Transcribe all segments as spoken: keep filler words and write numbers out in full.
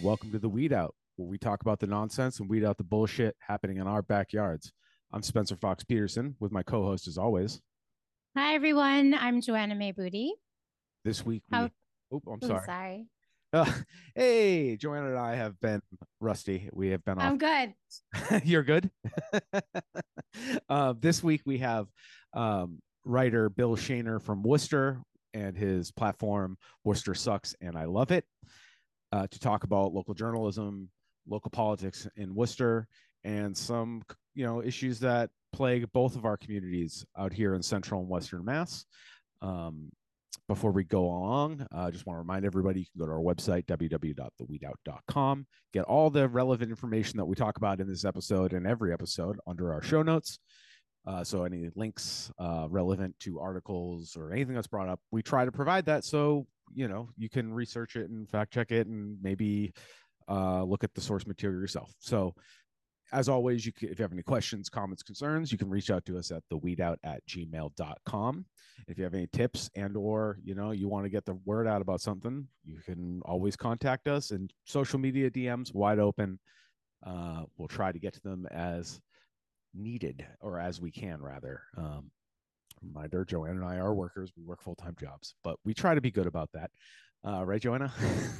welcome to the Weed Out, where we talk about the nonsense and weed out the bullshit happening in our backyards. I'm Spencer Fox Peterson with my co-host as always. Hi everyone, I'm Joanna May Booty. This week we How oh, I'm oh sorry. sorry. Uh, hey, Joanna and I have been rusty. We have been off. I'm good. You're good. uh, this week we have um, writer Bill Shaner from Worcester and his platform Worcester Sucks and I Love It uh, to talk about local journalism, local politics in Worcester, and some you know issues that plague both of our communities out here in Central and Western Mass. Um, Before we go along, I uh, just want to remind everybody you can go to our website, w w w dot the weed out dot com, get all the relevant information that we talk about in this episode and every episode under our show notes. Uh, so any links uh, relevant to articles or anything that's brought up, we try to provide that so you know you can research it and fact check it and maybe uh, look at the source material yourself. So as always, you can, if you have any questions, comments, concerns, you can reach out to us at the weed out at gmail dot com. If you have any tips and or you know you want to get the word out about something, you can always contact us, and social media D Ms wide open. Uh, we'll try to get to them as needed, or as we can rather. Um, reminder, Joanna and I are workers. We work full-time jobs, but we try to be good about that. Uh, right, Joanna?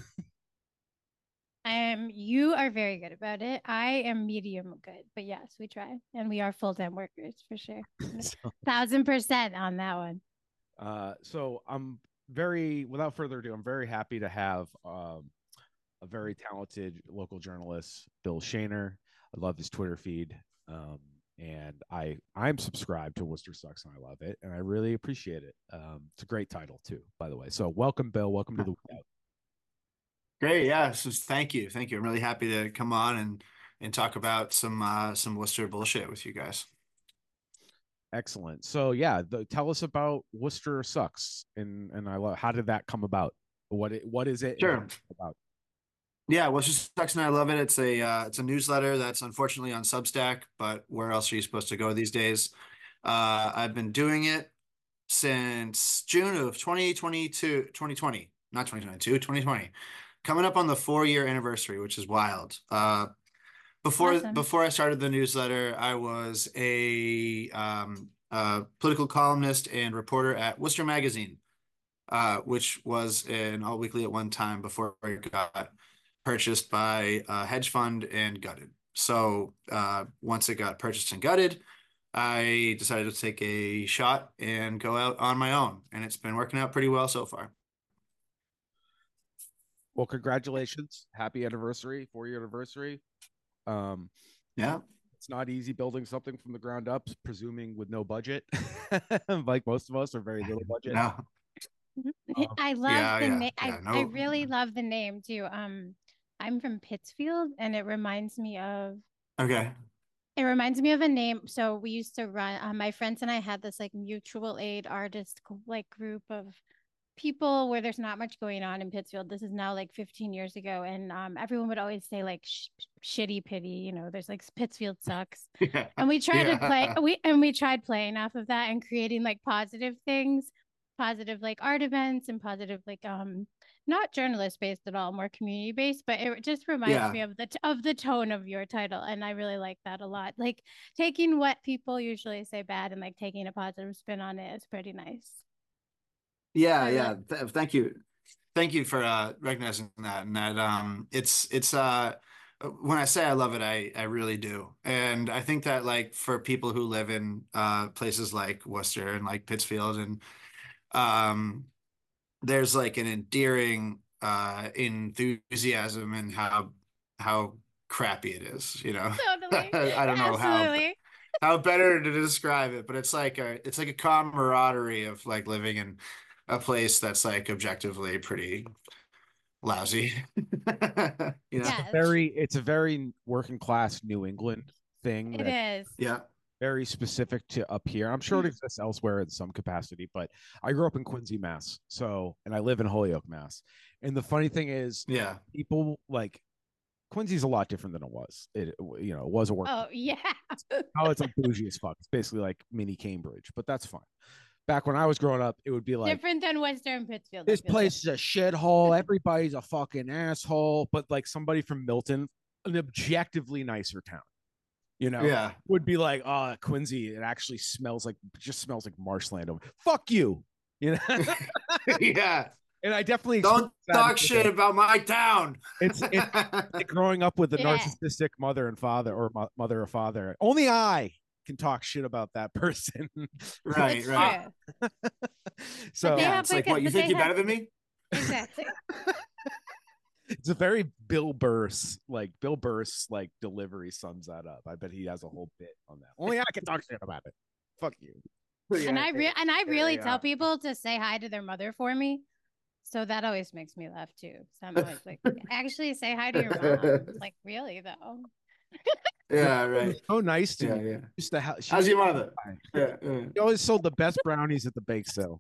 Um, you are very good about it. I am medium good, but yes, we try, and we are full time workers for sure. so, Thousand percent on that one. uh, so I'm very, without further ado, I'm very happy to have um, a very talented local journalist, Bill Shaner. I love his Twitter feed. Um, and I I'm subscribed to Worcester Sucks and I love it, and I really appreciate it. Um, it's a great title too, by the way. So welcome, Bill. Welcome to the Weed Out. Great, yeah. So thank you, thank you. I'm really happy to come on and and talk about some uh, some Worcester bullshit with you guys. Excellent. So yeah, the, tell us about Worcester Sucks, and and I love. How did that come about? What it, what is it Sure. about? Yeah, Worcester Sucks and I love it. It's a uh, it's a newsletter that's unfortunately on Substack, but where else are you supposed to go these days? Uh, I've been doing it since June of twenty twenty-two, twenty twenty, not twenty twenty-two, twenty twenty. Coming up on the four year anniversary, which is wild. Uh, Before Awesome. before I started the newsletter, I was a, um, a political columnist and reporter at Worcester Magazine, uh, which was an all weekly at one time before it got purchased by a hedge fund and gutted. So uh, once it got purchased and gutted, I decided to take a shot and go out on my own, and it's been working out pretty well so far. Well, congratulations, happy anniversary, four year anniversary. Um, Yeah. it's not easy building something from the ground up, presuming with no budget, like most of us, or very little budget. No. Um, I love Yeah, the yeah, name. I yeah. I No. really love the name too. Um, I'm from Pittsfield, and it reminds me of Okay. It reminds me of a name. So we used to run, uh, my friends and I had this like mutual aid artist like group of people where there's not much going on in Pittsfield. This is now like fifteen years ago. And um, everyone would always say like sh shitty pity, you know, there's like Pittsfield sucks. Yeah. And we tried to play, Yeah. we, and we tried playing off of that and creating like positive things, positive like art events and positive like, um, not journalist based at all, more community based, but it just reminds me Yeah. of the of the tone of your title, and I really like that a lot. Like taking what people usually say bad and like taking a positive spin on it is pretty nice. So Yeah, I really yeah. Th thank you. Thank you for uh recognizing that. And that um it's it's uh when I say I love it, I I really do. And I think that like for people who live in uh places like Worcester and like Pittsfield and um there's like an endearing uh enthusiasm in how how crappy it is, you know. totally, I don't know how absolutely. how better to describe it, but it's like a it's like a camaraderie of like living in a place that's like objectively pretty lousy. You it's know? a Yes, very it's a very working class New England thing it that is. Yeah. very specific to up here. I'm sure it exists elsewhere in some capacity, but I grew up in Quincy, Mass. So, and I live in Holyoke, Mass. And the funny thing is, Yeah. people like Quincy's a lot different than it was. It, you know, it was a work. Oh yeah. Now it's like bougie as fuck. It's basically like mini Cambridge, but that's fine. back when I was growing up, it would be like different than Western Pittsfield. this place is a shithole. Everybody's a fucking asshole. But like somebody from Milton, an objectively nicer town, you know, Yeah. would be like, oh, Quincy, it actually smells like, just smells like marshland. Over. Fuck you, you know. Yeah. And I definitely don't talk shit about my town. It's, it's like growing up with a Yeah. narcissistic mother and father, or mo- mother or father. Only I can talk shit about that person. Right, It's right. true. So But they Yeah, have it's like, like a- what, you but think they you're have- better than me? Exactly. it's a very Bill Burr, like Bill Burr's like delivery sums that up. I bet he has a whole bit on that. Only I can talk shit about it. Fuck you. and I re- and I really yeah. tell people to say hi to their mother for me. So that always makes me laugh too. So I'm always like, actually say hi to your mom. Like, really though? Yeah, It right. was so nice to Yeah, me. yeah. Used to ha- she How's used your to- mother? Yeah, yeah. She always sold the best brownies at the bake sale.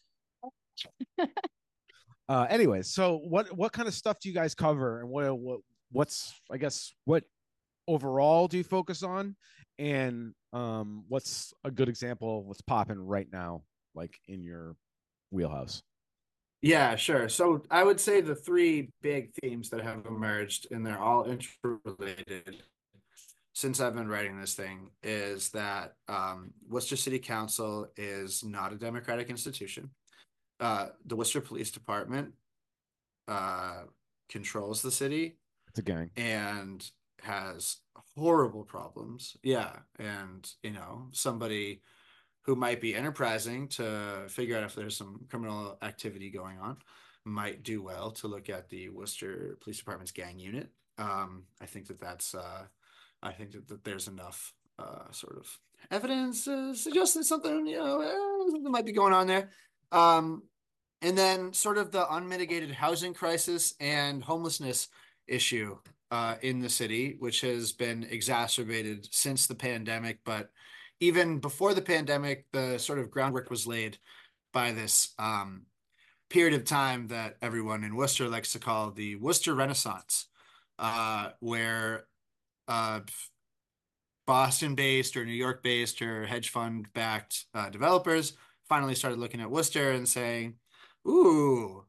Uh, anyways, so what what kind of stuff do you guys cover, and what what what's I guess what overall do you focus on, and um, what's a good example of what's popping right now, like in your wheelhouse? Yeah, sure. So I would say the three big themes that have emerged, and they're all interrelated since I've been writing this thing, is that um, Worcester City Council is not a democratic institution. Uh, the Worcester Police Department uh, controls the city It's a gang. and has horrible problems. Yeah. And, you know, somebody who might be enterprising to figure out if there's some criminal activity going on might do well to look at the Worcester Police Department's gang unit. Um, I think that that's, uh, I think that, that there's enough uh, sort of evidence uh, suggesting something, you know, eh, something might be going on there. Um, and then sort of the unmitigated housing crisis and homelessness issue uh, in the city, which has been exacerbated since the pandemic, but even before the pandemic, the sort of groundwork was laid by this um, period of time that everyone in Worcester likes to call the Worcester Renaissance, uh, where uh, Boston-based or New York-based or hedge fund-backed uh, developers finally started looking at Worcester and saying, "Ooh,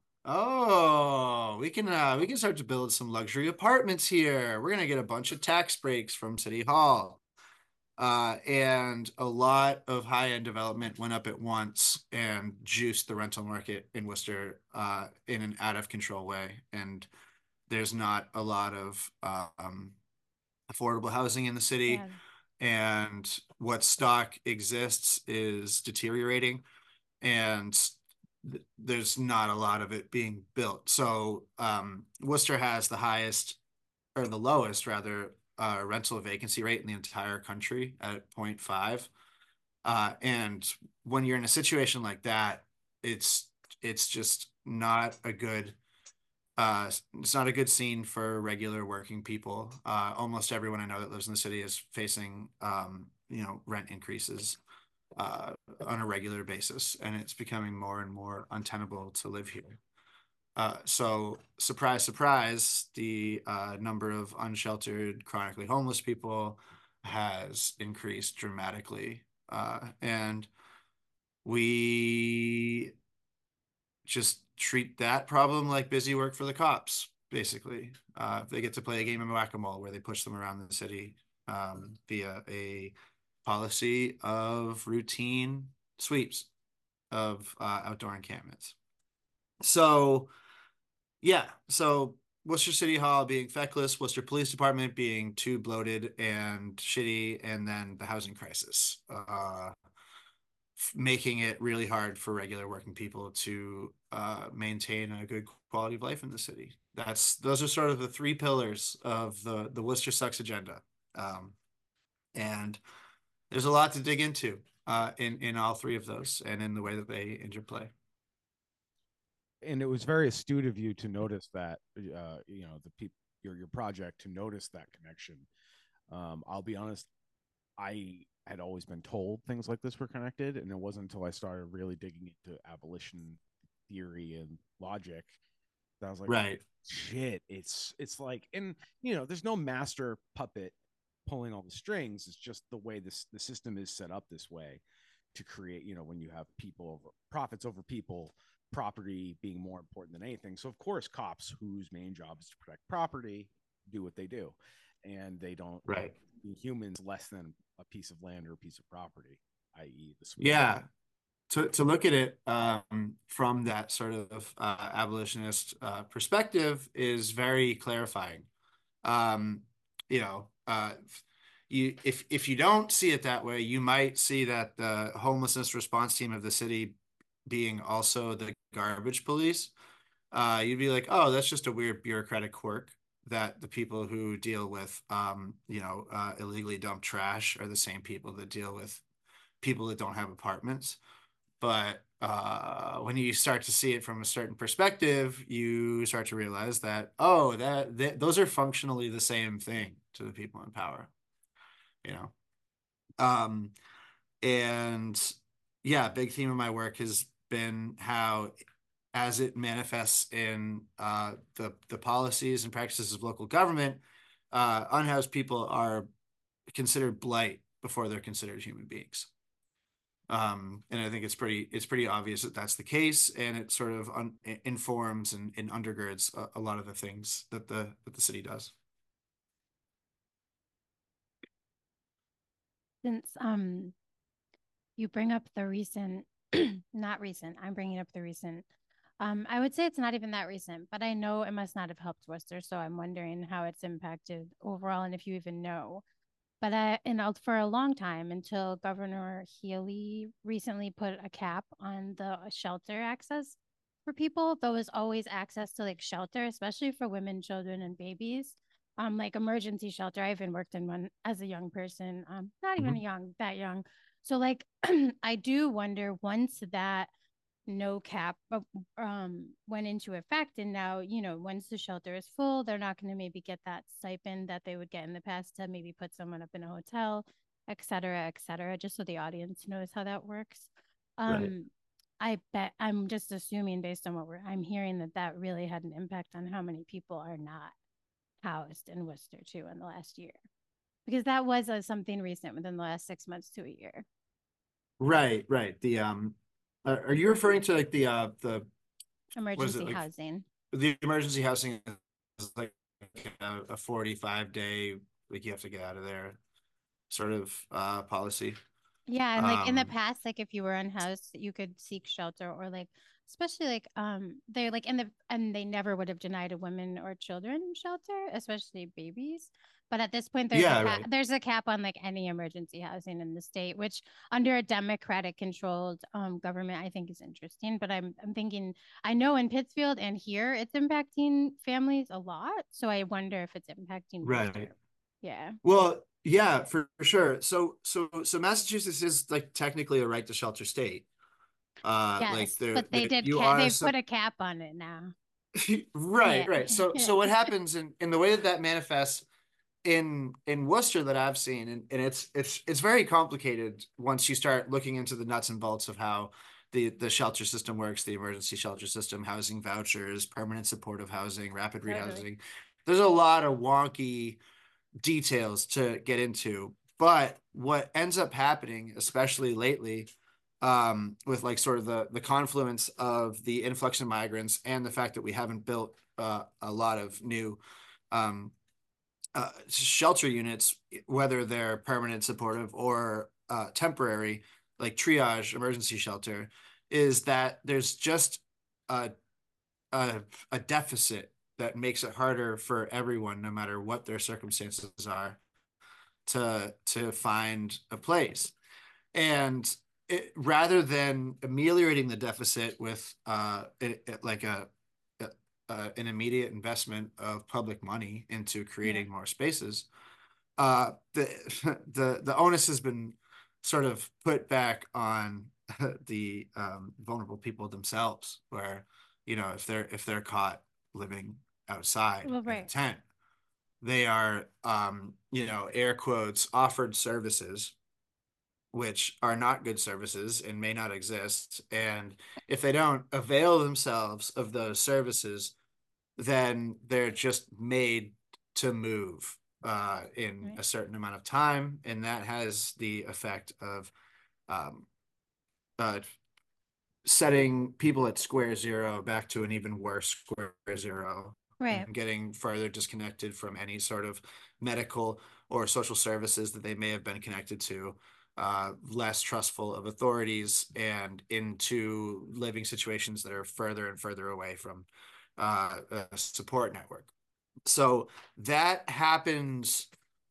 oh, we can uh, we can start to build some luxury apartments here. We're gonna get a bunch of tax breaks from City Hall." Uh, and a lot of high-end development went up at once and juiced the rental market in Worcester uh, in an out-of-control way. And there's not a lot of um, affordable housing in the city. Yeah. And what stock exists is deteriorating. And th- there's not a lot of it being built. So um, Worcester has the highest, or the lowest rather, uh, rental vacancy rate in the entire country at zero point five. Uh, and when you're in a situation like that, it's it's just not a good uh, it's not a good scene for regular working people. Uh, almost everyone I know that lives in the city is facing um, you know, rent increases uh, on a regular basis, and it's becoming more and more untenable to live here. Uh, so surprise, surprise, the uh, number of unsheltered, chronically homeless people has increased dramatically. Uh, and we just treat that problem like busy work for the cops, basically. Uh, they get to play a game of whack-a-mole where they push them around the city um, via a policy of routine sweeps of uh, outdoor encampments. So yeah, so Worcester City Hall being feckless, Worcester Police Department being too bloated and shitty, and then the housing crisis, uh, making it really hard for regular working people to uh, maintain a good quality of life in the city. That's those are sort of the three pillars of the the Worcester Sucks agenda, um, and there's a lot to dig into uh, in in all three of those, and in the way that they interplay. And it was very astute of you to notice that, uh, you know, the people, your your project, to notice that connection. Um, I'll be honest, I had always been told things like this were connected, and it wasn't until I started really digging into abolition theory and logic that I was like, Right. shit, it's it's like, and you know, there's no master puppet pulling all the strings. It's just the way this the system is set up this way to create, you know, when you have people over profits over people, property being more important than anything. So of course, cops whose main job is to protect property do what they do, and they don't Right. humans less than a piece of land or a piece of property, that is the swamp. Yeah. To, to look at it um, from that sort of uh, abolitionist uh, perspective is very clarifying. Um, you know, uh, you if if you don't see it that way, you might see that the homelessness response team of the city being also the garbage police. Uh, you'd be like, oh, that's just a weird bureaucratic quirk that the people who deal with, um, you know, uh, illegally dumped trash are the same people that deal with people that don't have apartments. But uh, when you start to see it from a certain perspective, you start to realize that, oh, that, that those are functionally the same thing to the people in power, you know? Um, and yeah, big theme of my work has been how, as it manifests in uh, the, the policies and practices of local government, uh, unhoused people are considered blight before they're considered human beings. Um, and I think it's pretty it's pretty obvious that that's the case, and it sort of un informs and, and undergirds a, a lot of the things that the that the city does. Since um you bring up the recent, not recent, I'm bringing up the recent. Um, I would say it's not even that recent, but I know it must not have helped Worcester, so I'm wondering how it's impacted overall, and if you even know. But I, and for a long time, until Governor Healy recently put a cap on the shelter access for people, there was always access to like shelter, especially for women, children, and babies. Um, like emergency shelter. I even worked in one as a young person, um, not even Mm-hmm. young, that young. So like, I do wonder once that no cap um went into effect, and now, you know, once the shelter is full, they're not going to maybe get that stipend that they would get in the past to maybe put someone up in a hotel, et cetera, et cetera, just so the audience knows how that works. Right. um I bet, I'm just assuming based on what we're I'm hearing, that that really had an impact on how many people are not housed in Worcester too in the last year, because that was uh, something recent within the last six months to a year. Right, right. The um, uh, are you referring to like the uh the what is it Emergency like housing. the emergency housing is like a, a forty-five day, like you have to get out of there sort of uh policy. Yeah, and like in the Um, past, like if you were unhoused, you could seek shelter, or like especially like um they're like in the and they never would have denied a women or children shelter, especially babies. But at this point, there's a yeah, cap right. there's a cap on like any emergency housing in the state, which under a Democratic controlled um government, I think is interesting. But I'm I'm thinking, I know in Pittsfield and here it's impacting families a lot. So I wonder if it's impacting Right. Worcester. Yeah. Well, yeah, for, for sure. So, so, so Massachusetts is like technically a right to shelter state. Uh, like Yes, there, but they there did you ca- are. they've So, put a cap on it now. right, Yeah. right. So, so what happens in in the way that that manifests in in Worcester that I've seen, and, and it's it's it's very complicated once you start looking into the nuts and bolts of how the the shelter system works, the emergency shelter system, housing vouchers, permanent supportive housing, rapid Totally. rehousing. There's a lot of wonky details to get into. But what ends up happening, especially lately, um, with like sort of the the confluence of the influx of migrants and the fact that we haven't built uh, a lot of new um, uh, shelter units, whether they're permanent supportive or uh, temporary, like triage emergency shelter, is that there's just a, a, a deficit that makes it harder for everyone, no matter what their circumstances are, to to find a place. And it, rather than ameliorating the deficit with uh, it, it, like a, a, a an immediate investment of public money into Yeah. creating more spaces, uh, the the the onus has been sort of put back on the um, vulnerable people themselves, where, you know, if they're if they're caught living outside Well, in a right. tent, they are, um, you know, air quotes, offered services, which are not good services and may not exist. And if they don't avail themselves of those services, then they're just made to move uh, in Right. a certain amount of time. And that has the effect of um, uh, setting people at square zero back to an even worse square zero, Right. and getting further disconnected from any sort of medical or social services that they may have been connected to, uh, less trustful of authorities, and into living situations that are further and further away from uh, a support network. So that happens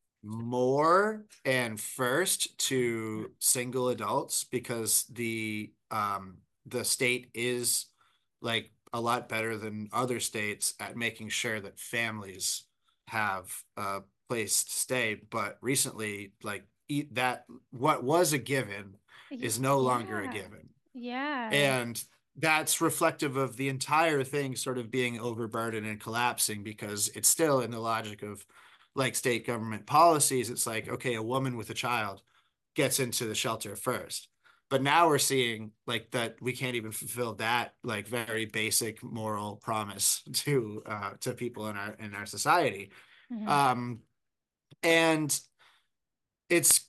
more and first to single adults, because the um the state is like a lot better than other states at making sure that families have a place to stay. But recently, like that, what was a given is no longer a Yeah. given. Yeah. And that's reflective of the entire thing sort of being overburdened and collapsing, because it's still in the logic of like state government policies. It's like, okay, a woman with a child gets into the shelter first. But now we're seeing like that we can't even fulfill that like very basic moral promise to uh, to people in our in our society. Mhm. Um, and it's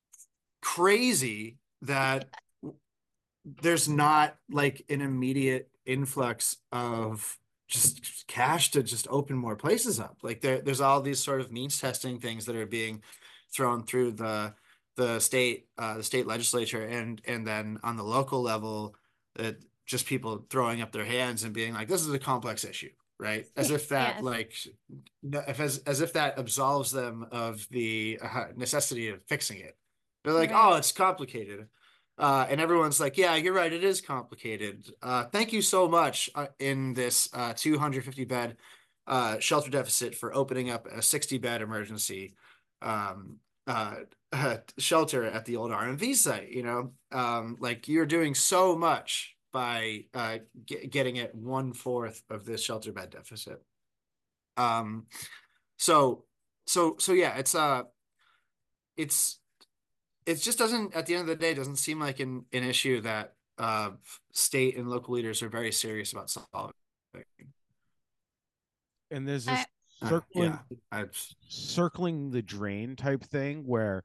crazy that there's not like an immediate influx of just cash to just open more places up. Like there, there's all these sort of means testing things that are being thrown through the the state uh, the state legislature, and and then on the local level, that just people throwing up their hands and being like, this is a complex issue, right? As if that Yes. like if as, as if that absolves them of the uh, necessity of fixing it. They're like, Right. oh, it's complicated. Uh, and everyone's like, yeah, you're right. It is complicated. Uh, thank you so much uh, in this uh, two hundred fifty bed uh, shelter deficit for opening up a sixty bed emergency um, uh, uh, shelter at the old R M V site. You know, um, like you're doing so much by uh, get, getting at one fourth of this shelter bed deficit. Um, so, so, so yeah, it's uh, it's it just doesn't, at the end of the day, doesn't seem like an, an issue that uh, state and local leaders are very serious about solving. And there's this I, Uh, circling yeah, I've, circling the drain type thing where,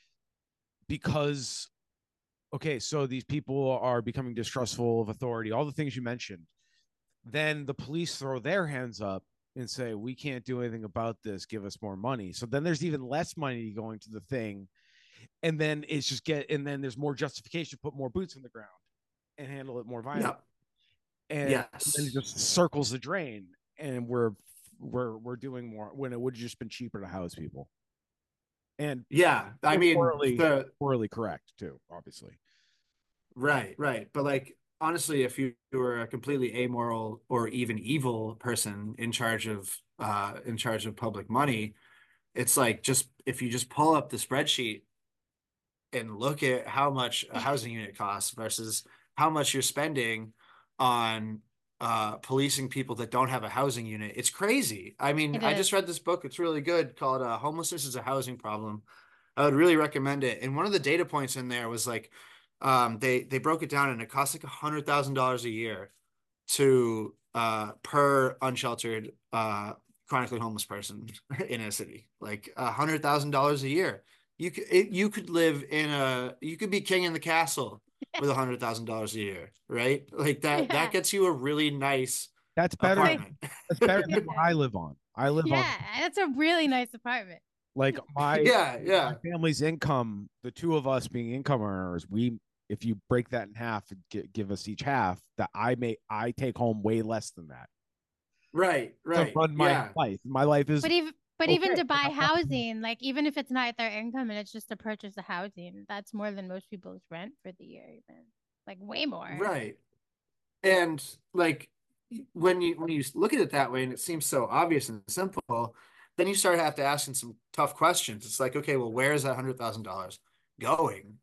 because okay, so these people are becoming distrustful of authority, all the things you mentioned, then the police throw their hands up and say, we can't do anything about this, give us more money. So then there's even less money going to the thing, and then it's just get and then there's more justification to put more boots on the ground and handle it more violently. yeah, And yes, then it just circles the drain, and we're we're we're doing more when it would have just been cheaper to house people. And yeah. I mean, poorly, the poorly correct too, obviously. right, right. But like, honestly, if you were a completely amoral or even evil person in charge of uh in charge of public money, it's like, just if you just pull up the spreadsheet and look at how much a housing unit costs versus how much you're spending on uh, policing people that don't have a housing unit, it's crazy. I mean, It I is. just read this book. It's really good, called uh, Homelessness is a Housing Problem. I would really recommend it. And one of the data points in there was like, um, they they broke it down, and it costs like a hundred thousand dollars a year to uh, per unsheltered uh, chronically homeless person in a city. Like a hundred thousand dollars a year. You could it, you could live in a you could be king in the castle with a hundred thousand dollars a year, right? Like that Yeah. that gets you a really nice That's better. apartment. That's better than what I live on. I live Yeah, on that's a really nice apartment. like my Yeah, yeah, my family's income, the two of us being income earners, we if you break that in half and gi- give us each half, that I may I take home way less than that right, to right, run my yeah, life. My life is But even but okay. even to buy housing, like even if it's not their income and it's just to purchase a housing, that's more than most people's rent for the year, even like way more. right. And like when you when you look at it that way, and it seems so obvious and simple, then you start to have to asking some tough questions. It's like, okay, well, where is that hundred thousand dollars going?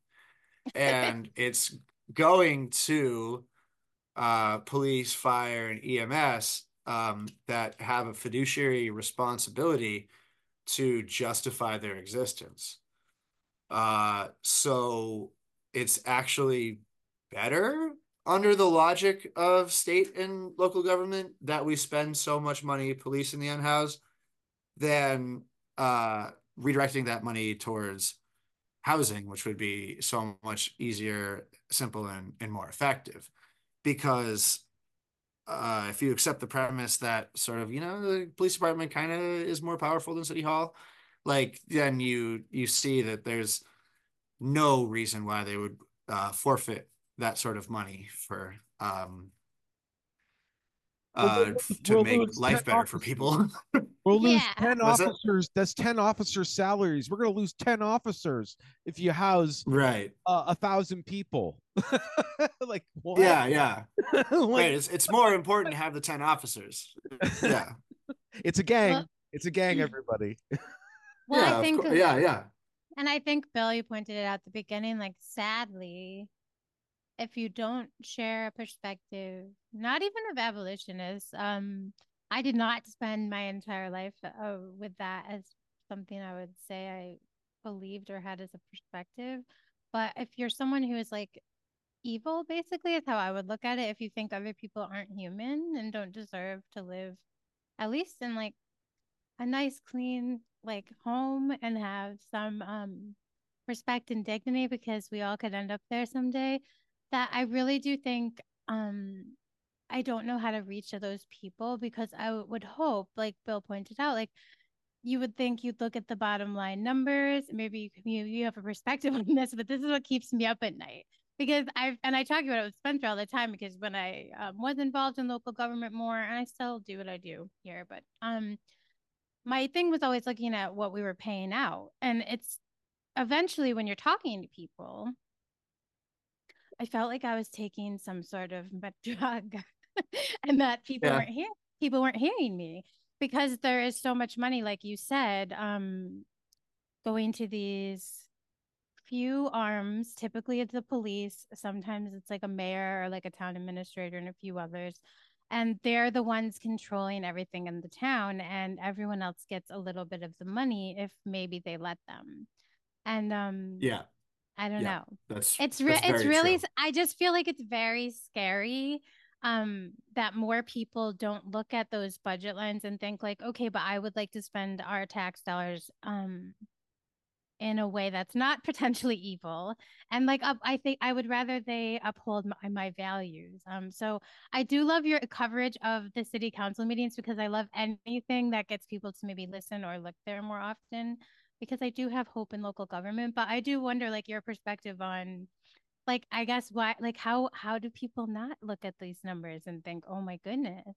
And it's going to uh, police, fire, and E M S um, that have a fiduciary responsibility to justify their existence. Uh, so it's actually better under the logic of state and local government that we spend so much money policing the unhoused than uh, redirecting that money towards housing, which would be so much easier, simple, and, and more effective. Because uh, if you accept the premise that sort of, you know, the police department kind of is more powerful than City Hall, like then you you see that there's no reason why they would uh, forfeit that sort of money for um, uh, to We'll make lose ten life better for officers. people. We'll lose Yeah. ten What's that? officers. That's ten officers' salaries. We're going to lose ten officers if you house Right. uh, a thousand people. Like what? Yeah, yeah. Like, Right. It's it's more important to have the ten officers. Yeah. it's a gang. Well, It's a gang, everybody. well, yeah, I of think, course. Yeah, yeah. and I think Bill, you pointed it out at the beginning, like sadly, if you don't share a perspective, not even of abolitionists, um, I did not spend my entire life uh, with that as something I would say I believed or had as a perspective. But if you're someone who is like evil, basically, is how I would look at it. If you think other people aren't human and don't deserve to live, at least in like a nice, clean, like home and have some um respect and dignity, because we all could end up there someday, that I really do think um I don't know how to reach to those people, because I w- would hope, like Bill pointed out, like you would think you'd look at the bottom line numbers. Maybe you you, you have a perspective on this, but this is what keeps me up at night. Because I've, and I talk about it with Spencer all the time, because when I um, was involved in local government more, and I still do what I do here, but um, my thing was always looking at what we were paying out. And it's eventually, when you're talking to people, I felt like I was taking some sort of drug and that people Yeah. weren't hearing people weren't hearing me, because there is so much money, like you said, um, going to these few arms. Typically it's the police. Sometimes it's like a mayor or like a town administrator and a few others. And they're the ones controlling everything in the town, and everyone else gets a little bit of the money if maybe they let them. And um Yeah. I don't Yeah. know. That's It's re- that's it's very really, true. I just feel like it's very scary um that more people don't look at those budget lines and think like, okay, but I would like to spend our tax dollars um in a way that's not potentially evil, and like up, I think I would rather they uphold my, my values. Um so I do love your coverage of the city council meetings, because I love anything that gets people to maybe listen or look there more often, because I do have hope in local government. But I do wonder, like, your perspective on, like, I guess why, like, how how do people not look at these numbers and think, oh my goodness,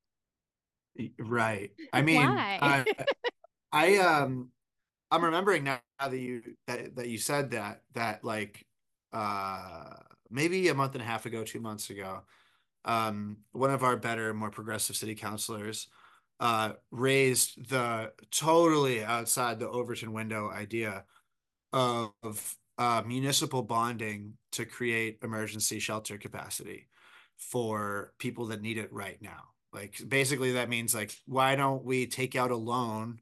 Right. I mean, why? I I um I'm remembering now that you that that you said that that like uh maybe a month and a half ago, two months ago, um one of our better, more progressive city councilors uh raised the totally outside the Overton window idea of uh, municipal bonding to create emergency shelter capacity for people that need it right now. Like basically that means like, why don't we take out a loan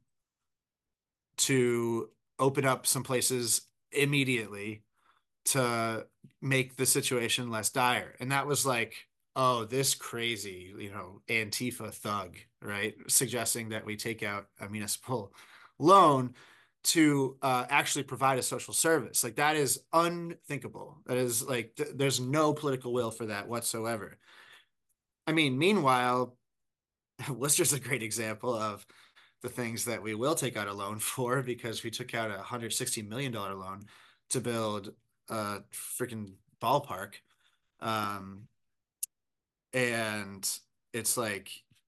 to open up some places immediately to make the situation less dire? And that was like, oh, this crazy, you know, Antifa thug, right? Suggesting that we take out a municipal loan to uh, actually provide a social service. Like that is unthinkable. That is like, th- there's no political will for that whatsoever. I mean, meanwhile, Worcester's a great example of the things that we will take out a loan for, because we took out a one hundred sixty million dollars loan to build a freaking ballpark. Um, and it's like,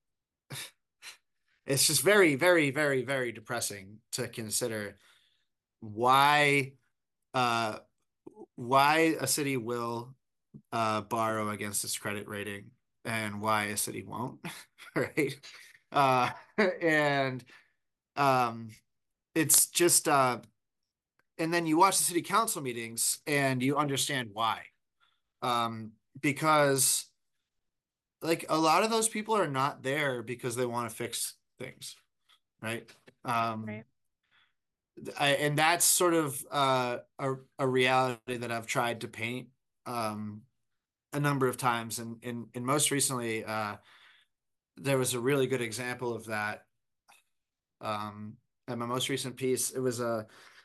it's just very, very, very, very depressing to consider why, uh, why a city will uh, borrow against its credit rating and why a city won't, right? Uh, and um, it's just, uh, and then you watch the city council meetings and you understand why. Um, because like a lot of those people are not there because they want to fix things, right? Um, Right. I, and that's sort of uh, a, a reality that I've tried to paint um, a number of times. And, and, and most recently, uh, there was a really good example of that um, in my most recent piece. It was a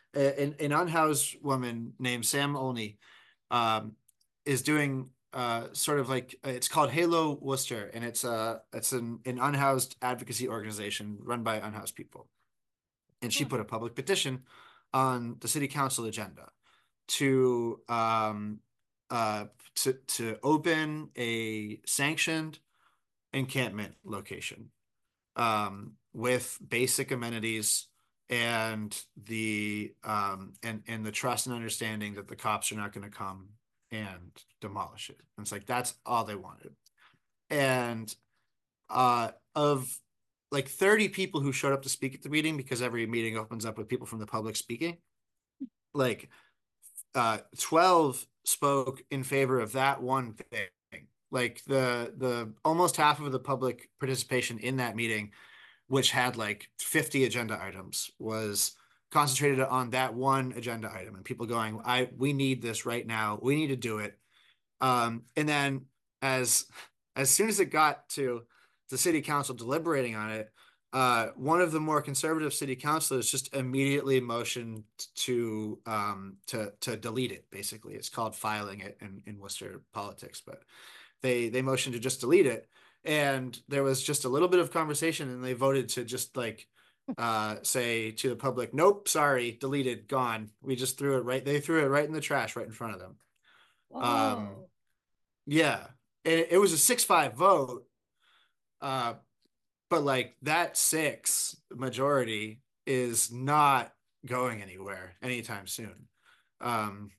an, an unhoused woman named Sam Olney um, is doing uh, sort of like it's called Halo Worcester, and it's a it's an, an unhoused advocacy organization run by unhoused people. And she put a public petition on the city council agenda to um, uh, to to open a sanctioned encampment location um, with basic amenities and the um, and and the trust and understanding that the cops are not going to come and demolish it. And it's like that's all they wanted. And uh, of like thirty people who showed up to speak at the meeting, because every meeting opens up with people from the public speaking, like uh, twelve spoke in favor of that one thing. Like the the almost half of the public participation in that meeting, which had like fifty agenda items, was concentrated on that one agenda item, and people going, I we need this right now. We need to do it. Um, and then as as soon as it got to the city council deliberating on it, uh, one of the more conservative city councilors just immediately motioned to um, to to delete it. Basically, it's called filing it in, in Worcester politics, but they they motioned to just delete it. And there was just a little bit of conversation, and they voted to just like uh, say to the public, "Nope, sorry, deleted, gone. We just threw it right. They threw it right in the trash, right in front of them." Whoa. Um, yeah, it, it was a six five vote. Uh, but like that six majority is not going anywhere anytime soon. Um,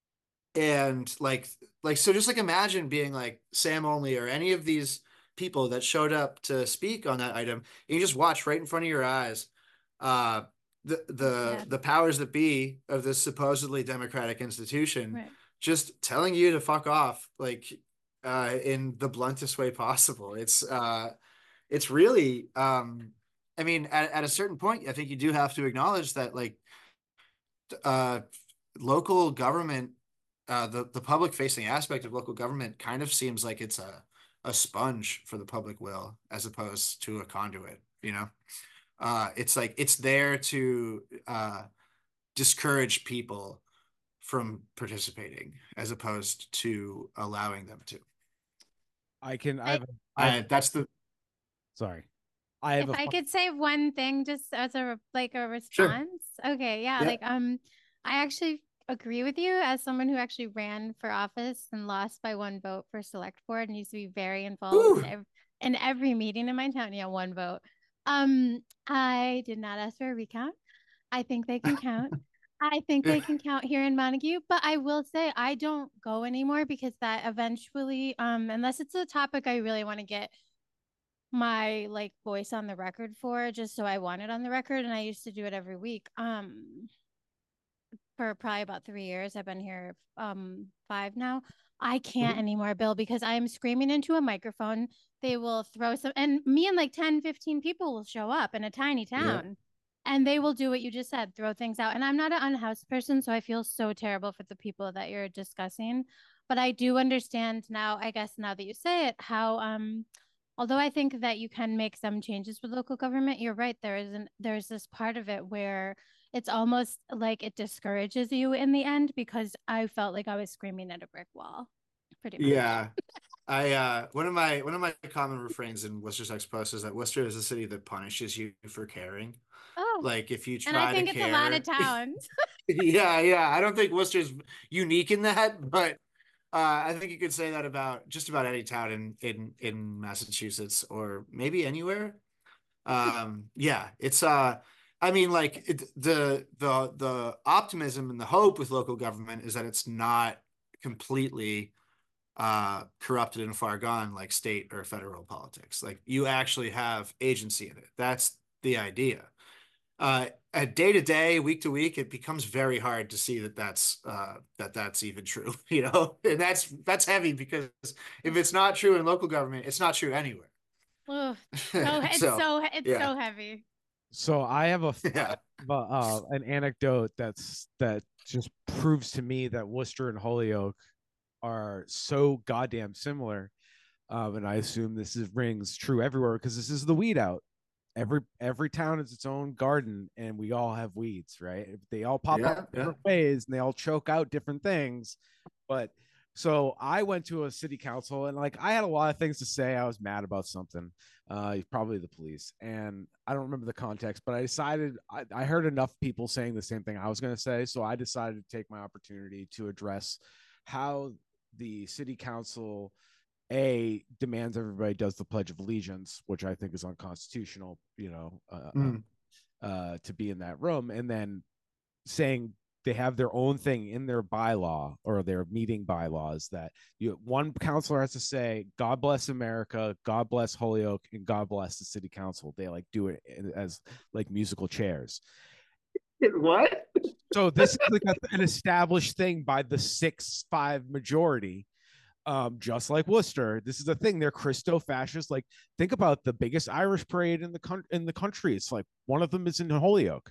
and like, like, so just like imagine being like Sam Olney or any of these people that showed up to speak on that item, and you just watch right in front of your eyes, uh, the, the, Yeah. the powers that be of this supposedly democratic institution Right. just telling you to fuck off, like, uh, in the bluntest way possible. It's, uh, it's really, um, I mean, at, at a certain point, I think you do have to acknowledge that, like, uh, local government, uh, the the public facing aspect of local government kind of seems like it's a a sponge for the public will as opposed to a conduit. You know, uh, it's like it's there to uh, discourage people from participating as opposed to allowing them to. I can. I I, have. I have Uh, that's the sorry. I have if a. I fu- could say one thing just as a re- like a sure. response. Okay, yeah, Yeah. like um I actually agree with you as someone who actually ran for office and lost by one vote for select board and used to be very involved in Whew. every in every meeting in my town. Yeah, one vote. Um, I did not ask for a recount. I think they can count. I think they can count here in Montague, but I will say I don't go anymore because that eventually, um, unless it's a topic I really want to get my like voice on the record for, just so I want it on the record, and I used to do it every week. Um, for probably about three years. I've been here um five now. I can't Mhm. anymore, Bill, because I'm screaming into a microphone. They will throw some, and me and like ten, fifteen people will show up in a tiny Yeah. town and they will do what you just said, throw things out. And I'm not an unhoused person, so I feel so terrible for the people that you're discussing. But I do understand now, I guess now that you say it, how um although I think that you can make some changes with local government, you're right. There is an there's this part of it where it's almost like it discourages you in the end because I felt like I was screaming at a brick wall, pretty much. Yeah. I uh one of my one of my common refrains in Worcester Sex Post is that Worcester is a city that punishes you for caring. Oh, Like if you and I try to think it's a lot of care, towns. yeah, yeah. I don't think Worcester's unique in that, but uh, I think you could say that about just about any town in in in Massachusetts or maybe anywhere. Um, yeah, it's uh, I mean, like it, the the the optimism and the hope with local government is that it's not completely uh corrupted and far gone like state or federal politics. Like you actually have agency in it. That's the idea. Uh at day to day, week to week, it becomes very hard to see that that's uh that that's even true, you know. And that's that's heavy because if it's not true in local government, it's not true anywhere. Oh, so it's So so it's yeah. so heavy. So I have a. I Yeah. have a, uh, an anecdote that's that just proves to me that Worcester and Holyoke are so goddamn similar. Um, and I assume this is rings true everywhere because this is the weed out. every every town is its own garden, and we all have weeds, right? They all pop Yeah, up yeah. different ways, and they all choke out different things. But so I went to a city council, and like I had a lot of things to say. I was mad about something, uh, probably the police, and I don't remember the context. But I decided I, I heard enough people saying the same thing I was going to say, so I decided to take my opportunity to address how the city council a demands everybody does the Pledge of Allegiance, which I think is unconstitutional, you know, uh, Mm. uh, to be in that room, and then saying they have their own thing in their bylaw or their meeting bylaws that you one counselor has to say, "God bless America, God bless Holyoke, and God bless the city council." They like do it as like musical chairs. What? So this is like a, an established thing by the six five majority. Um, just like Worcester, this is the thing. They're Christo-fascist. Like, think about the biggest Irish parade in the con- in the country. It's like one of them is in Holyoke,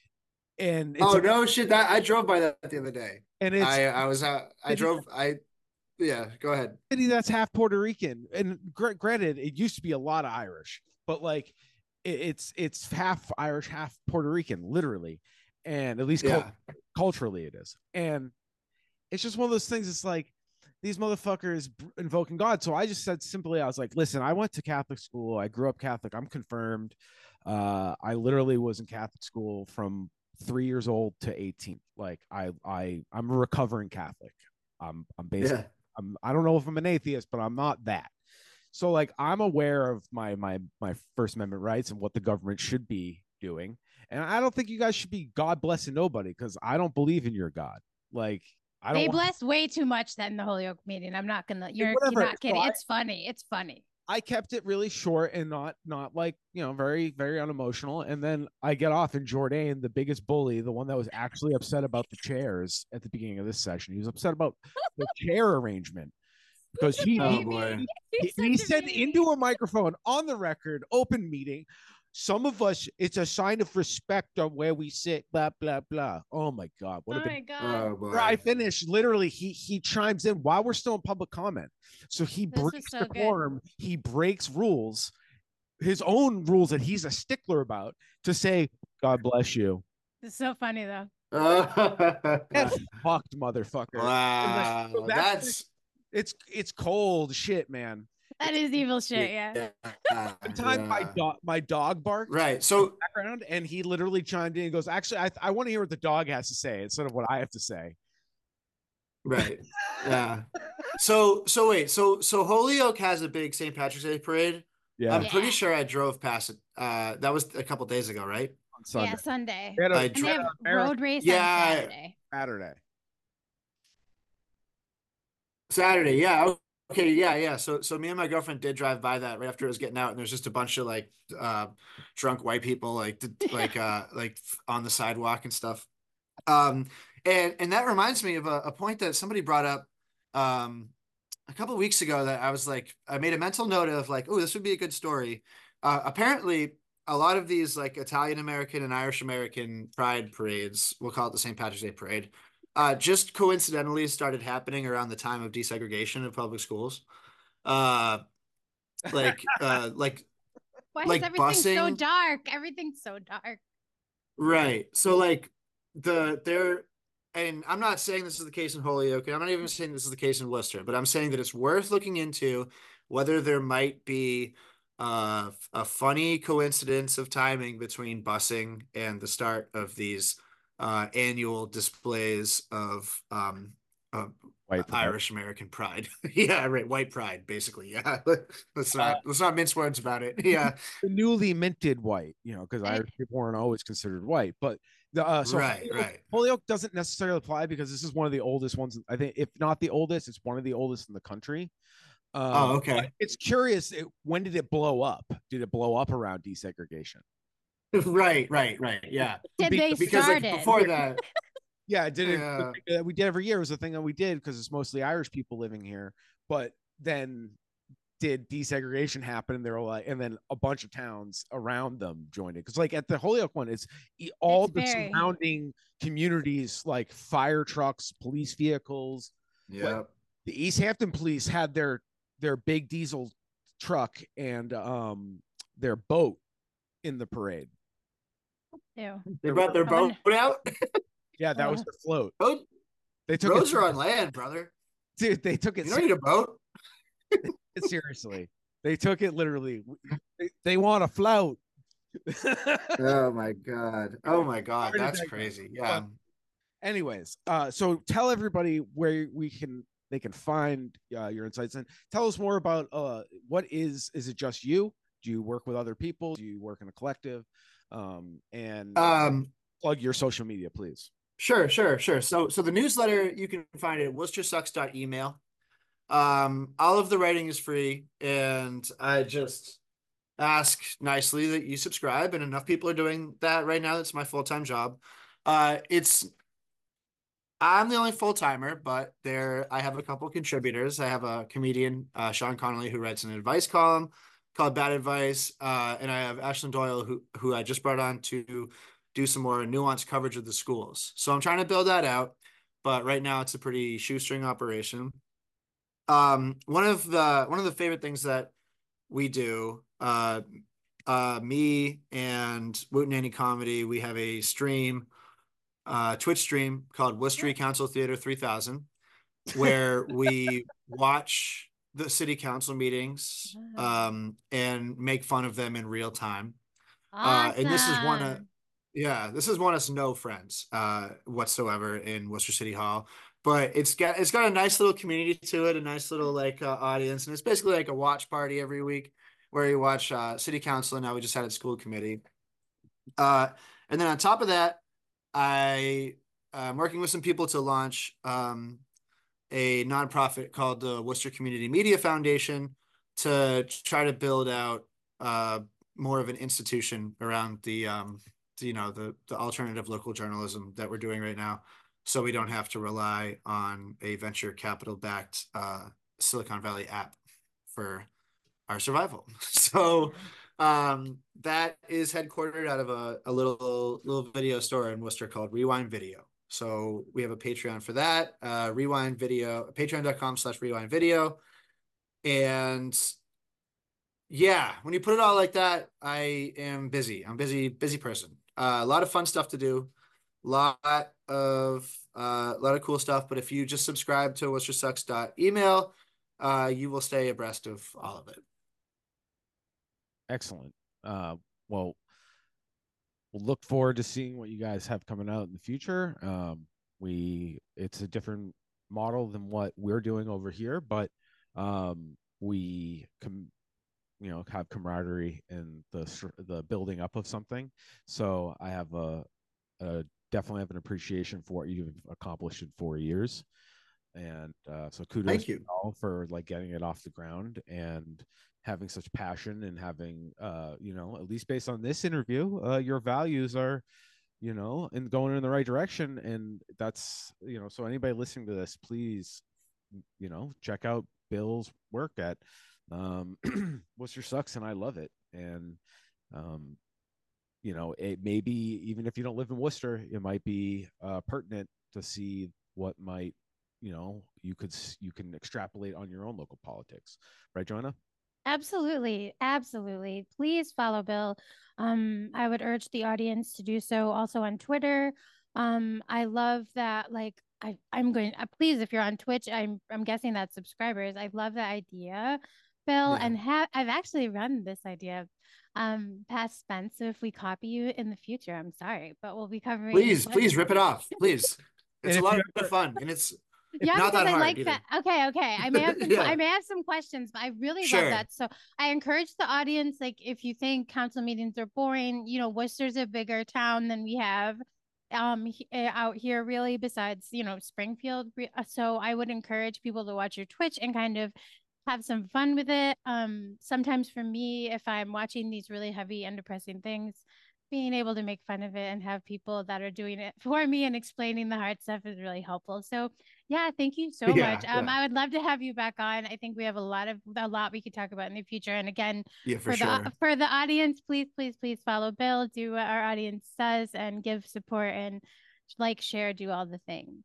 and it's Oh a, no, shit! That I drove by that the other day. and it's I I was out. I drove. I yeah. Go ahead. a city that's half Puerto Rican. And gr- granted, it used to be a lot of Irish, but like it, it's it's half Irish, half Puerto Rican, literally, and at least Yeah. cult- culturally it is. And it's just one of those things. It's like these motherfuckers invoking God. So I just said simply, I was like, listen, I went to Catholic school. I grew up Catholic. I'm confirmed. Uh, I literally was in Catholic school from three years old to eighteen. Like I, I, I'm a recovering Catholic. I'm, I'm basically, Yeah. I'm, I don't know if I'm an atheist, but I'm not that. So like, I'm aware of my, my, my First Amendment rights and what the government should be doing. And I don't think you guys should be God blessing nobody, because I don't believe in your God. Like, I don't They want, blessed way too much that in the Holyoke meeting. I'm not gonna. You're, you're whatever. not kidding. So I- It's funny. It's funny. I kept it really short and not not like, you know, very very unemotional. And then I get off, and Jourdain, the biggest bully, the one that was actually upset about the chairs at the beginning of this session, he was upset about the chair arrangement because he Oh he, boy. He's he, he such a said baby. into a microphone on the record, open meeting, some of us, it's a sign of respect on where we sit, blah blah blah. Oh my god, what Oh a my big god. Oh boy. I finish. Literally, he he chimes in while we're still in public comment. So he This was breaks so the good. quorum. He breaks rules, his own rules that he's a stickler about, to say, "God bless you." It's so funny though. That's fucked, motherfucker. Wow. So that's- That's It's it's cold shit, man. That is evil shit. Yeah. yeah. One time, my Yeah. dog my dog barked Right. So background, and he literally chimed in and goes, "Actually, I I want to hear what the dog has to say instead of what I have to say." right. Yeah. So so wait, so so Holyoke has a big Saint Patrick's Day parade. Yeah, I'm Yeah. pretty sure I drove past it. Uh that was a couple days ago, right? on Sunday. Yeah. Sunday. They had a- I And they dro- have Marathon road race Yeah. on Saturday. Saturday. Saturday, yeah. Okay, yeah, yeah. So so me and my girlfriend did drive by that right after it was getting out, and there's just a bunch of like uh drunk white people like d- like uh like on the sidewalk and stuff. Um and and that reminds me of a, a point that somebody brought up um a couple of weeks ago that I was like, I made a mental note of like, oh, this would be a good story. Uh apparently a lot of these like Italian American and Irish American pride parades, we'll call it the Saint Patrick's Day parade, uh, just coincidentally started happening around the time of desegregation of public schools. Uh, like, uh, like, Why like is everything so busing. dark? Everything's so dark. Right. So like the there, and I'm not saying this is the case in Holyoke, and I'm not even saying this is the case in Worcester, but I'm saying that it's worth looking into whether there might be uh, a funny coincidence of timing between busing and the start of these uh, annual displays of um, of White pride. Irish American pride. Yeah, right. White pride, basically. Yeah. Let's not let's not mince words about it. Yeah. The newly minted white, you know, because I- Irish people weren't always considered white. But the uh, so Right, Holyoke, right. Holyoke doesn't necessarily apply because this is one of the oldest ones. I think, if not the oldest, it's one of the oldest in the country. Um, Oh, okay. but it's curious. It, when did it blow up? Did it blow up around desegregation? Right, right, right. Yeah. Did Be- they Because start like it? before that, Yeah, it did it. Yeah. uh, We did every year. It was a thing that we did because it's mostly Irish people living here. But then did desegregation happen, and they were like, and then a bunch of towns around them joined it, because like at the Holyoke one, it's e- all It's the very- surrounding communities, like fire trucks, police vehicles. yeah. The East Hampton police had their their big diesel truck and um their boat in the parade. Ew. They brought their Oh, boat out. Yeah, that was Oh. their float. Boat They took roads it, are on land, brother. dude. They took it You don't need a boat. seriously. They took it literally. They, they want a float. Oh my god. Oh my god. Where did That's that go? crazy. Yeah. But anyways, uh, so tell everybody where we can they can find uh, your insights, and tell us more about uh, what is is it just you? Do you work with other people? Do you work in a collective? Um, and Um, plug your social media, please. sure, sure, sure. So so the newsletter you can find it at worcester sucks dot email. Um, all of the writing is free, and I just ask nicely that you subscribe, and enough people are doing that right now. That's my full-time job. Uh, it's I'm the only full-timer, but there I have a couple contributors. I have a comedian, uh, Sean Connolly, who writes an advice column called Bad Advice, uh, and I have Ashlyn Doyle, who who I just brought on to do some more nuanced coverage of the schools. So I'm trying to build that out, but right now it's a pretty shoestring operation. Um, one of the one of the favorite things that we do, uh, uh, me and Wooten Annie Comedy, we have a stream, uh, Twitch stream called Worcester Council Theater three thousand, where we watch the city council meetings um, and make fun of them in real time. Uh, and this is one of, Awesome. yeah, this is one of no friends uh, whatsoever in Worcester City Hall, but it's got it's got a nice little community to it, a nice little like uh, audience, and it's basically like a watch party every week where you watch uh, city council, and now we just had a school committee. Uh, and then on top of that, I am working with some people to launch um, a nonprofit called the Worcester Community Media Foundation to try to build out uh, more of an institution around the, um, the, you know, the the alternative local journalism that we're doing right now, so we don't have to rely on a venture capital backed uh, Silicon Valley app for our survival. So um, that is headquartered out of a, a little little video store in Worcester called Rewind Video. So we have a Patreon for that, uh, Rewind Video, patreon.com slash Rewind Video. And yeah, when you put it all like that, I am busy. I'm busy, busy person. Uh, a lot of fun stuff to do, a lot of uh, a lot of cool stuff. But if you just subscribe to worcester sucks dot email, uh, you will stay abreast of all of it. Excellent. Uh, well, we'll look forward to seeing what you guys have coming out in the future. Um, we it's a different model than what we're doing over here, but um, we com- you know have camaraderie in the the building up of something. So I have a, a definitely have an appreciation for what you've accomplished in four years, and uh, so kudos Thank to you. all for like getting it off the ground and having such passion, and having uh you know at least based on this interview, uh your values are you know and going in the right direction. And that's you know so anybody listening to this, please you know check out Bill's work at um Worcester Sucks, and I love it. And um you know it maybe even if you don't live in Worcester, it might be uh pertinent to see what might you know you could you can extrapolate on your own local politics, right, Joanna? Absolutely. Absolutely. Please follow Bill. Um, I would urge the audience to do so also on Twitter. Um, I love that, like, I, I'm going uh, please, if you're on Twitch, I'm I'm guessing that's subscribers. I love the idea, Bill, Yeah. and have I've actually run this idea um past Spence. So if we copy you in the future, I'm sorry, but we'll be covering Please, what please rip it off. Please. And It's a if you lot of ever fun, and it's yeah, not because that I hard like either. that. Okay, okay. I may have some I Yeah. may have some questions, but I really love Sure. that. So I encourage the audience, like if you think council meetings are boring, you know, Worcester's a bigger town than we have um he- uh, out here really, besides, you know, Springfield. Re- uh, So I would encourage people to watch your Twitch and kind of have some fun with it. Um, sometimes for me, if I'm watching these really heavy and depressing things, being able to make fun of it and have people that are doing it for me and explaining the hard stuff is really helpful. So yeah, thank you so much. Yeah, Um, yeah. I would love to have you back on. I think we have a lot of a lot we could talk about in the future. And again, Yeah, for for the sure. for the audience, please, please, please follow Bill, do what our audience says, and give support and like, share, do all the things.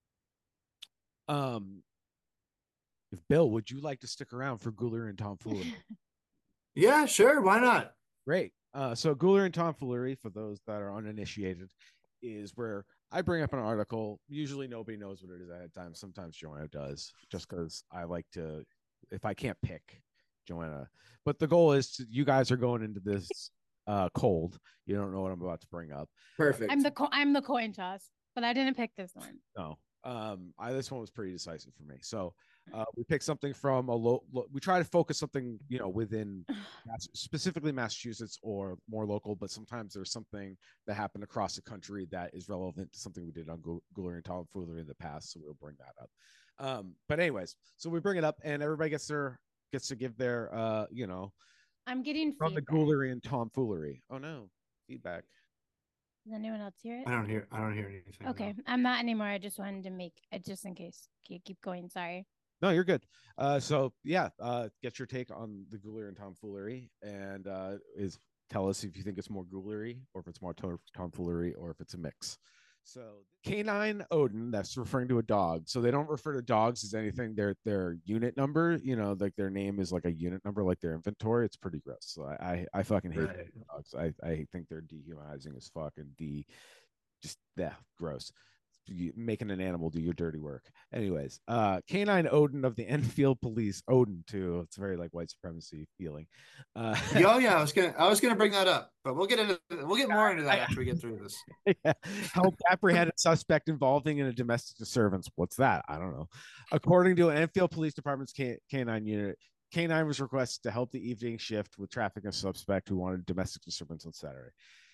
um if Bill, would you like to stick around for Guler and Tomfoolery? Yeah, sure. Why not? Great. Uh, so Ghoulery and Tomfoolery, for those that are uninitiated, is where I bring up an article. Usually nobody knows what it is ahead of time. Sometimes Joanna does, just because I like to, if I can't pick Joanna. But the goal is to, you guys are going into this uh, cold. You don't know what I'm about to bring up. Perfect. I'm the co- I'm the coin toss, but I didn't pick this one. No. Um, I this one was pretty decisive for me. So uh, we picked something from a low. Lo- we try to focus something, you know, within Mass- specifically Massachusetts or more local. But sometimes there's something that happened across the country that is relevant to something we did on Ghoulery and Tomfoolery in the past. So we'll bring that up. Um, but anyways, so we bring it up, and everybody gets their gets to give their, uh, you know, I'm getting from feedback. the Ghoulery and Tomfoolery. Oh no, feedback. Does anyone else hear it? I don't hear. I don't hear anything. Okay, no. I'm not anymore. I just wanted to make it just in case. Okay, keep going. Sorry. No, you're good. Uh, so yeah, uh, get your take on the Ghoulery and Tomfoolery, and uh, is tell us if you think it's more Ghoulery or if it's more to- Tomfoolery or if it's a mix. So canine Odin, that's referring to a dog. So they don't refer to dogs as anything. Their their unit number, you know, like their name is like a unit number, like their inventory. It's pretty gross. So I I, I fucking hate Right. dogs. I I think they're dehumanizing as fuck and de just yeah, gross. You, making an animal do your dirty work. Anyways, uh, canine Odin of the Enfield Police, Odin too. It's very like white supremacy feeling. Uh, Yo, yeah, I was gonna, I was gonna bring that up, but we'll get into, we'll get more into that I, after we get through this. yeah. Helped apprehend a suspect involving in a domestic disturbance. What's that? I don't know. According to an Enfield Police Department's can- canine unit, K nine was requested to help the evening shift with trafficking a suspect who wanted domestic disturbance on Saturday.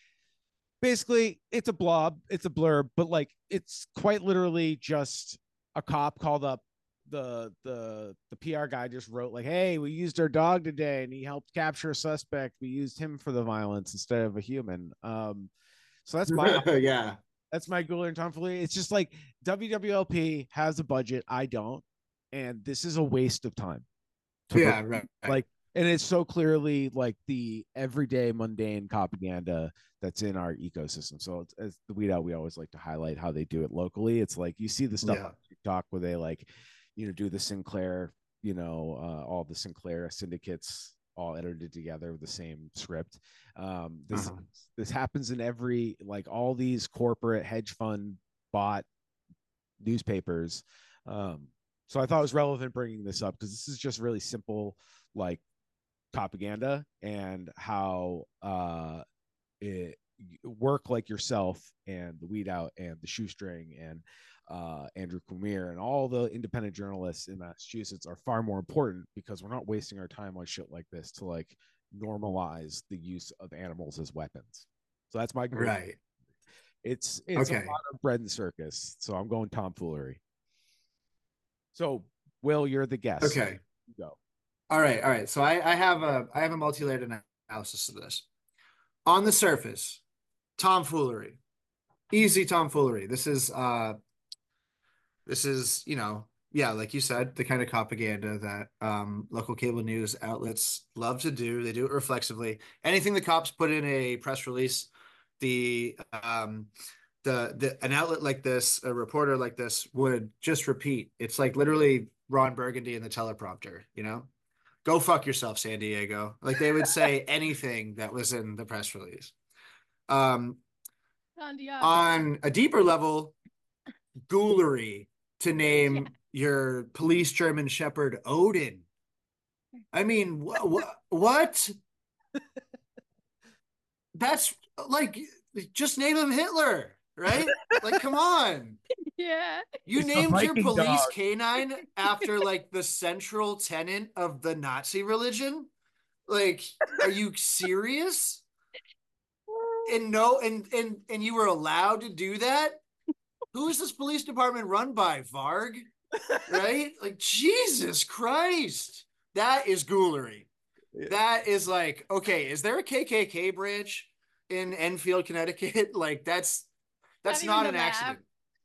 Basically, it's a blob, it's a blurb, but like it's quite literally just a cop called up the the the P R guy just wrote like, "Hey, we used our dog today, and he helped capture a suspect. We used him for the violence instead of a human." Um, so that's my yeah, that's my Ghoulery and Tomfoolery. It's just like W W L P has a budget, I don't, and this is a waste of time. yeah, right, right. Like, and it's so clearly like the everyday mundane propaganda that's in our ecosystem. So it's, as the Weed Out, we always like to highlight how they do it locally. It's like you see the stuff Yeah. on TikTok where they like, you know, do the Sinclair, you know, uh, all the Sinclair syndicates all edited together with the same script. Um, this Uh-huh. this happens in every like all these corporate hedge fund bought newspapers. Um, so I thought it was relevant bringing this up because this is just really simple, like propaganda and how uh, it work like yourself and the Weed Out and the Shoestring and uh, Andrew Cumir and all the independent journalists in Massachusetts are far more important because we're not wasting our time on shit like this to like normalize the use of animals as weapons. So that's my group. Right. It's it's Okay. a lot of bread and circus. So I'm going tomfoolery. So Will, you're the guest. Okay. Go. All right. All right. So I, I have a I have a multi-layered analysis of this. On the surface, tomfoolery, easy tomfoolery. This is uh, this is you know yeah, like you said, the kind of propaganda that um local cable news outlets love to do. They do it reflexively. Anything the cops put in a press release, the um the the an outlet like this, a reporter like this would just repeat. It's like literally Ron Burgundy in the teleprompter, you know? Go fuck yourself, San Diego. Like they would say anything that was in the press release. Um, on a deeper level, ghoulery to name yeah. your police German Shepherd Odin. I mean, wh- wh- what? That's like, just name him Hitler, right? Like, come on. Yeah. You It's named your police dog. canine after like the central tenet of the Nazi religion? Like, are you serious? And no, and and and you were allowed to do that? Who is this police department run by? Varg? Right? Like, Jesus Christ. That is ghoulery. Yeah. That is like, okay, is there a K K K branch in Enfield, Connecticut? Like, that's that's not, not an accident.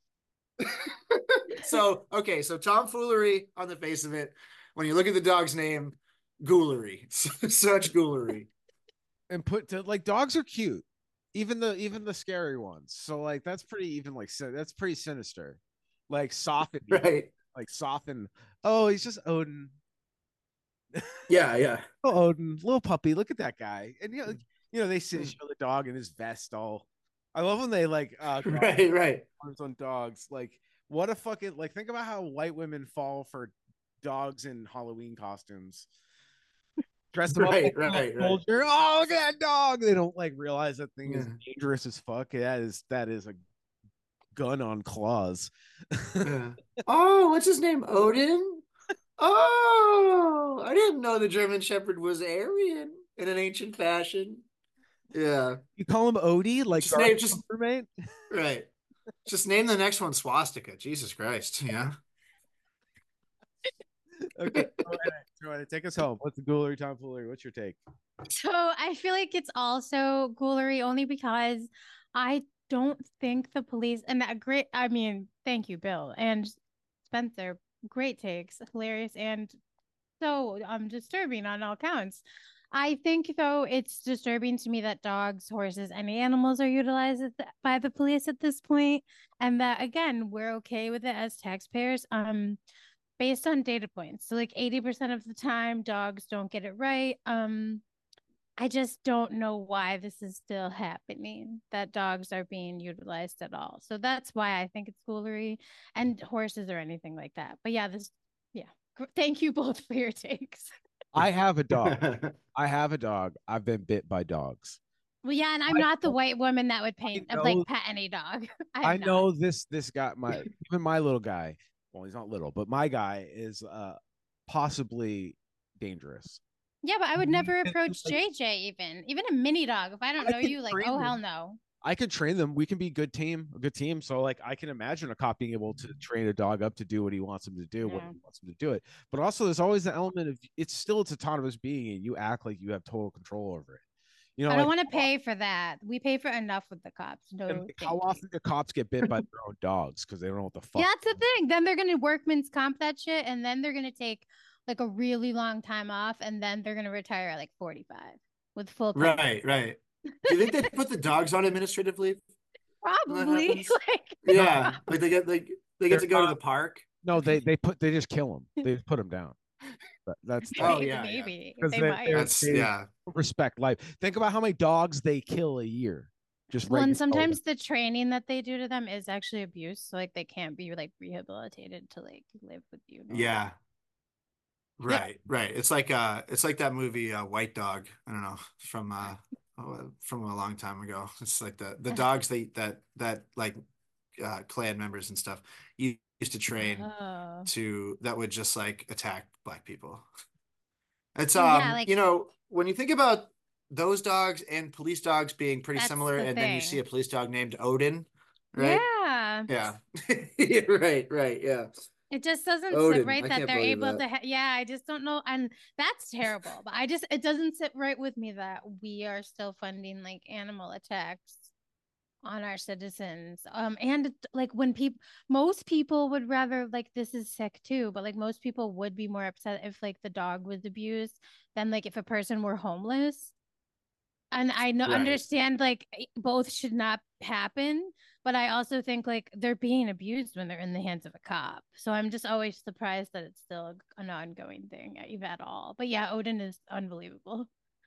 So, okay, so tomfoolery on the face of it. When you look at the dog's name, ghoulery. Such ghoulery. And put to like dogs are cute. Even the even the scary ones. So like that's pretty even like that's pretty sinister. Like soften, right? Like soften. Oh, he's just Odin. Yeah, yeah. Oh, Odin, little puppy. Look at that guy. And you know, You know, they sit, show the dog in his vest all. I love when they like uh right, right. arms on dogs. Like, what a fucking like. Think about how white women fall for dogs in Halloween costumes. Dress them Right, up like right, a right. soldier. Oh, look at that dog! They don't like realize that thing is Yeah. dangerous as fuck. That is that is a gun on claws. Yeah. Oh, what's his name? Odin? Oh, I didn't know the German Shepherd was Aryan in an ancient fashion. Yeah. You call him Odie, like Just name Garth just roommate? right. Just name the next one Swastika. Jesus Christ. Yeah. Okay, Joanna, take us home. What's the ghoulery tomfoolery? What's your take? So I feel like it's also ghoulery only because I don't think the police and that great. I mean, thank you, Bill and Spencer. Great takes, hilarious and so um disturbing on all counts. I think though it's disturbing to me that dogs, horses, any animals are utilized at the, by the police at this point, and that again we're okay with it as taxpayers. Um, based on data points, so like eighty percent of the time, dogs don't get it right. Um, I just don't know why this is still happening, that dogs are being utilized at all. So that's why I think it's foolery and horses or anything like that. But yeah, this, yeah. Thank you both for your takes. I have a dog. I have a dog. I've been bit by dogs. Well, yeah, and I'm I not the know- white woman that would paint I like know- pet any dog. I I'm not. know this this guy, my even my little guy. Well, he's not little, but my guy is uh possibly dangerous. Yeah, but I would never And, approach like, J J even. Even a mini dog. If I don't I know can you, like, train oh them. hell no. I can train them. We can be a good team, a good team. So like I can imagine a cop being able to train a dog up to do what he wants him to do, when Yeah. he wants him to do it. But also there's always the element of it's still it's autonomous being and you act like you have total control over it. You know, I don't like, want to pay for that. We pay for enough with the cops. No, and, like, how thank you. often do cops get bit by their own dogs because they don't know what the fuck? Yeah, that's the thing. Then they're gonna workman's comp that shit, and then they're gonna take like a really long time off, and then they're gonna retire at like forty-five with full pension. Right, right. Do you think they put the dogs on administrative leave? Probably. happens? Like Yeah. Like they get like they get They're to go to not- the park. No, they they put they just kill them. They just put them down. But that's Oh, maybe, yeah, yeah. maybe. 'Cause They they- might. they're- That's they- yeah. respect life. Think about how many dogs they kill a year. Just Well, and regular sometimes the training that they do to them is actually abuse. So like they can't be like rehabilitated to like live with you. normally. Yeah. Right, right. It's like uh it's like that movie uh White Dog. I don't know, from uh oh, from a long time ago. It's like the the dogs they that that like uh clan members and stuff used to train Oh. to that would just like attack black people. It's Oh, um yeah, like- you know, when you think about those dogs and police dogs being pretty That's similar, the and then you thing. see a police dog named Odin, right? Yeah. Yeah. Yeah, right, right, yeah. It just doesn't Odin, sit right I that can't they're believe able that. to. Ha- yeah, I just don't know, and that's terrible. But I just it doesn't sit right with me that we are still funding like animal attacks on our citizens. Um, and like when people, most people would rather like this is sick too, but like most people would be more upset if like the dog was abused than like if a person were homeless. And I know Right. understand like both should not happen, but I also think like they're being abused when they're in the hands of a cop. So I'm just always surprised that it's still an ongoing thing, if at all. But yeah, Odin is unbelievable.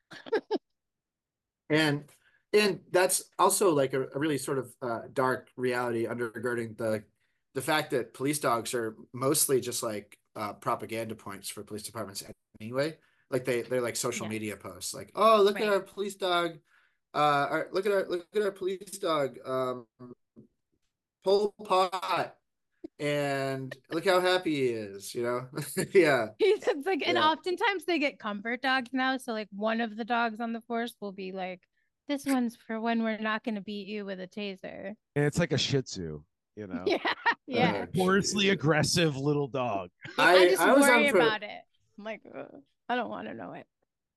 And and that's also like a, a really sort of uh, dark reality undergirding the the fact that police dogs are mostly just like uh, propaganda points for police departments anyway. Like they they're like social Yeah. media posts, like, oh, look Right. at our police dog, uh, our, look at our look at our police dog, um, Pol Pot, and look how happy he is, you know? Yeah. It's like, and Yeah. oftentimes they get comfort dogs now. So like one of the dogs on the force will be like, this one's for when we're not going to beat you with a taser. and it's like a Shih Tzu, you know, Yeah, yeah. Uh, notoriously aggressive little dog. I, I just I was worry on for about it. I'm like, ugh, I don't want to know it.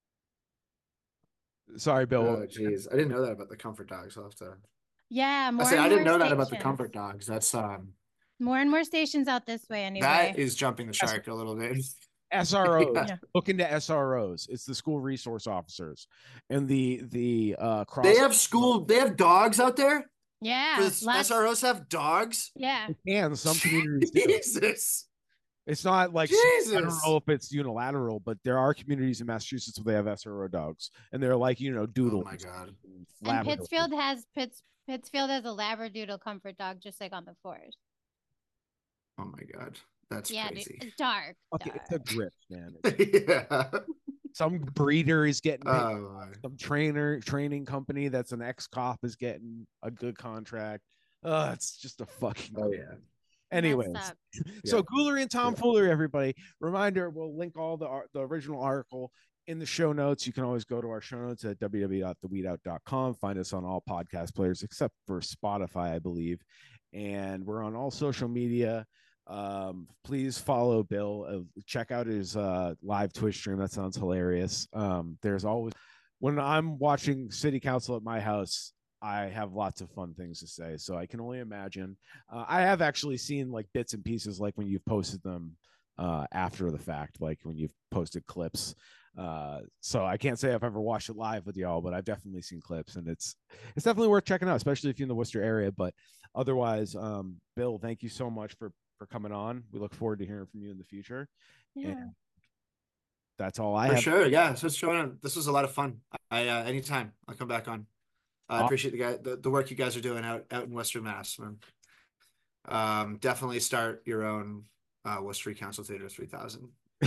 Sorry, Bill. oh geez, I didn't know that about the comfort dogs. I'll have to. Yeah, I more say and I didn't more know that about the stations. comfort dogs. That's um More and more stations out this way anyway. that is jumping the shark a little bit. S R Os. Yeah. Yeah. Look into S R Os. It's the school resource officers, and the the uh cross. They have school. They have dogs out there. Yeah, Does lots- S R Os have dogs? yeah. and some communities do. Jesus. It's not like Jesus. I don't know if it's unilateral, but there are communities in Massachusetts where they have S R O dogs, and they're like, you know, doodles. Oh my God. And Pittsfield has Pitts Pittsfield has a Labradoodle comfort dog, just like on the forest. Oh my God, that's yeah, crazy. Dude, it's dark. Okay, dark. it's a grip, man. yeah. Some breeder is getting paid. Oh, Some trainer training company that's an ex-cop is getting a good contract. Uh, it's just a fucking. oh yeah. Anyways, so Yeah. Ghoulery and Tom Yeah. Foolery, everybody. Reminder: we'll link all the ar- the original article in the show notes. You can always go to our show notes at w w w dot the weed out dot com. Find us on all podcast players except for Spotify, I believe, and we're on all social media. Um, please follow Bill. Uh, check out his uh, live Twitch stream. That sounds hilarious. Um, there's always when I'm watching City Council at my house, I have lots of fun things to say. So I can only imagine. Uh, I have actually seen like bits and pieces, like when you've posted them uh, after the fact, like when you've posted clips. Uh, so I can't say I've ever watched it live with y'all, but I've definitely seen clips, and it's it's definitely worth checking out, especially if you're in the Worcester area. But otherwise, um, Bill, thank you so much for for coming on. We look forward to hearing from you in the future. Yeah. And that's all I For have. sure. Yeah. So showing this was a lot of fun. I uh, anytime I'll come back on. I appreciate the guy the, the work you guys are doing out out in Western Mass, man. Um, definitely start your own uh Worcester Council Theater three thousand.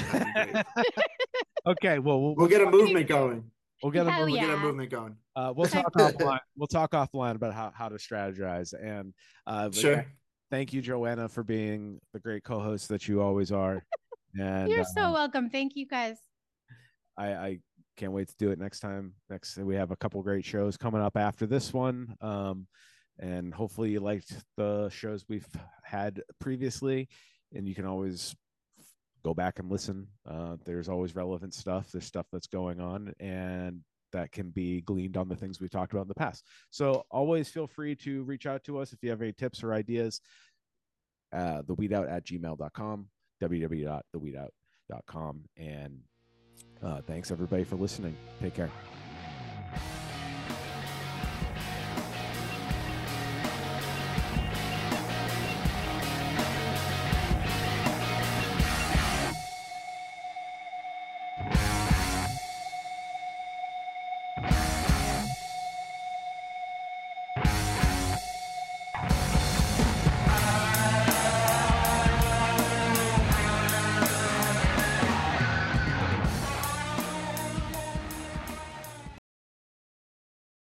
Okay, well, we'll, we'll we'll get talk, a movement going. We'll get a, Hell We'll yeah. get a movement going. uh, we'll talk offline. We'll talk offline about how, how to strategize. And uh, but Sure. yeah, thank you, Joanna, for being the great co-host that you always are. And You're uh, so welcome. Thank you guys. I, I can't wait to do it next time. Next, we have a couple great shows coming up after this one. Um, and hopefully you liked the shows we've had previously, and you can always go back and listen. Uh, there's always relevant stuff. There's stuff that's going on, and that can be gleaned on the things we've talked about in the past. So always feel free to reach out to us if you have any tips or ideas. Uh, theweedout at gmail dot com, w w w dot the weed out dot com. And uh, thanks everybody for listening. Take care.